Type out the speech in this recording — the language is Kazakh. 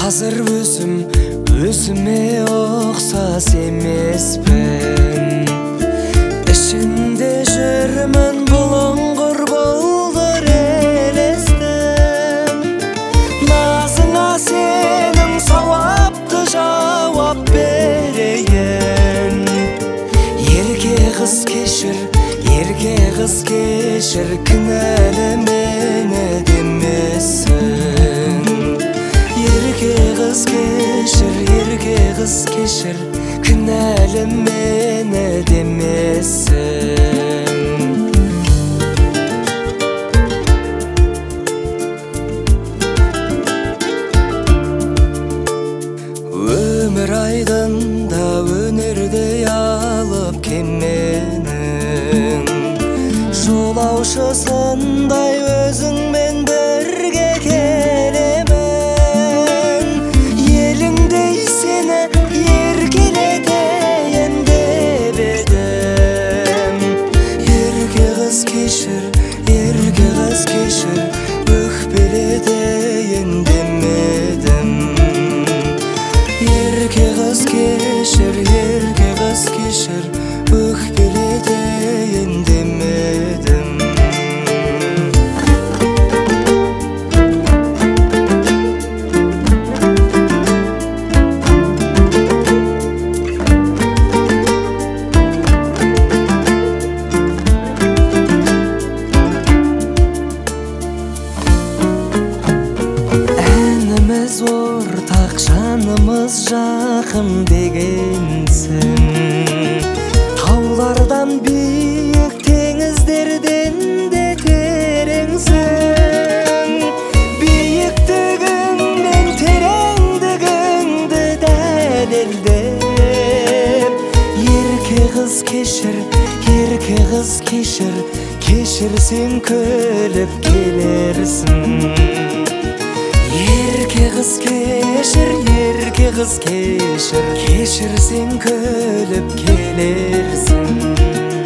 Азыр өзүме оксос эмеспин. Ишинде жүрмүн булуңгур болдур элестен. Назыңа сенин сабапты жаап берейин. Ерке кыз кешир, күнәлі мени демесин. Ерке кыз кешир, күнәлі мени демесин. Өмүр айдында өнөрдөй алып кеменин, жолаушысындай өзүңмен бірге келемен. Еліңдей сені еркелетейін деп едім. Ерке кыз кешір, өкпелетейін демедім. Ерке кыз кешір, өкпелетейін демедім. Әніміз ортақ, жанымыз жақын дегенсің. Таулардан биік, теңіздерден де тереңсің. Биіктігің мен тереңдігіңді дәлелдеп. Ерке кыз кешір, кешірсең күліп келерсің. Ерке кыз кешір, кешірсең күліп келерсің.